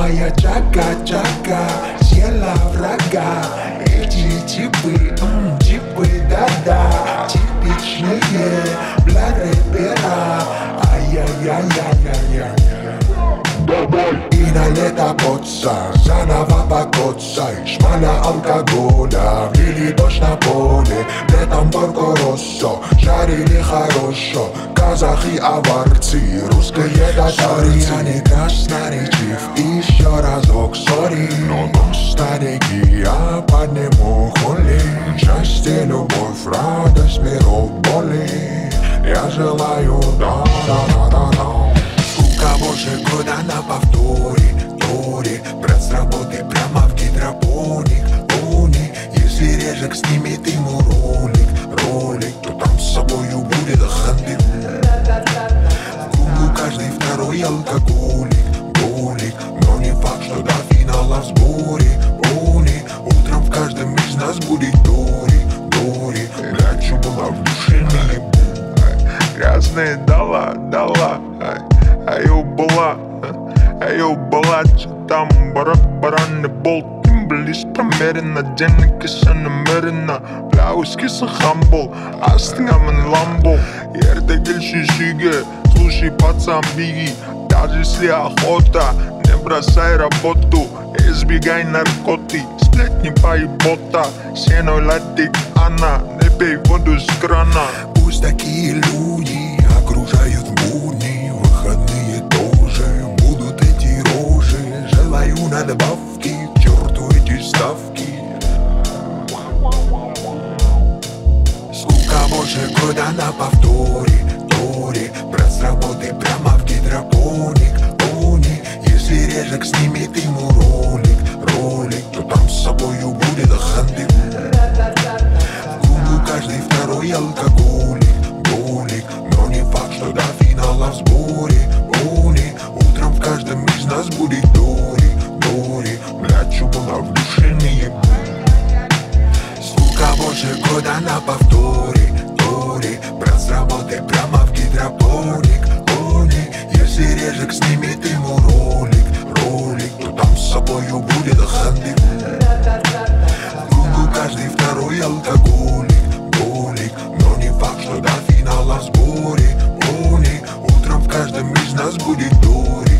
моя чака-чака съела врага. Эти типы, да-да, типичные для рэпера. Ай-яй-яй-яй-яй-яй. И на лето коца, заново покоцай. Шмаля алкоголя, лили дождь на поле. Летом Борго Россо, жарили хорошо. Казахи, аварцы, русские татары. Я не красноречив, еще разок, сори. Но старики, я подниму хули. Счастье, любовь, радость, миров, боли. Я желаю да-да-да-да-да. Больше года на повторе, брат с работы прямо в гидропоник, если режек снимет ему ролик, то там с собою будет ханды. В кругу каждый второй алкоголик, но не факт, что до финала в сборе. Утром в каждом из нас будет Дори, блядь, что была в душе, не ебу. Грязная дала, аю была, что там барабаны болт. Близ промеренно, денег ise намеренно. Бля, ускиса хамбол, астыңамын ламбо. Ерде келші жиге, слушай пацан биги. Даже если охота, не бросай работу. Избегай наркоты, сплетни поебота. Сеной латик она, не пей воду с крана. Пусть такие люди окружают будни, выходные тоже будут эти рожи. Желаю надбавки, к черту эти ставки. Сколько больше года на повторе, брат с работы прямо в гидропоник, если режек снимет ему ролик, то там с собою будет ханды. В кругу каждый второй алкоголик, но не факт, что до финала в сборе. Утром в каждом из нас будет Дори, блядь, что была в душе, не ебу. Сколько больше года на повторе, брат с работы прямо в гидропоник, если режек снимет ему ролик, то там с собою будет ханды. В кругу каждый второй алкоголик, но не факт, что до финала в сборе. Утром в каждом из нас будет Дори.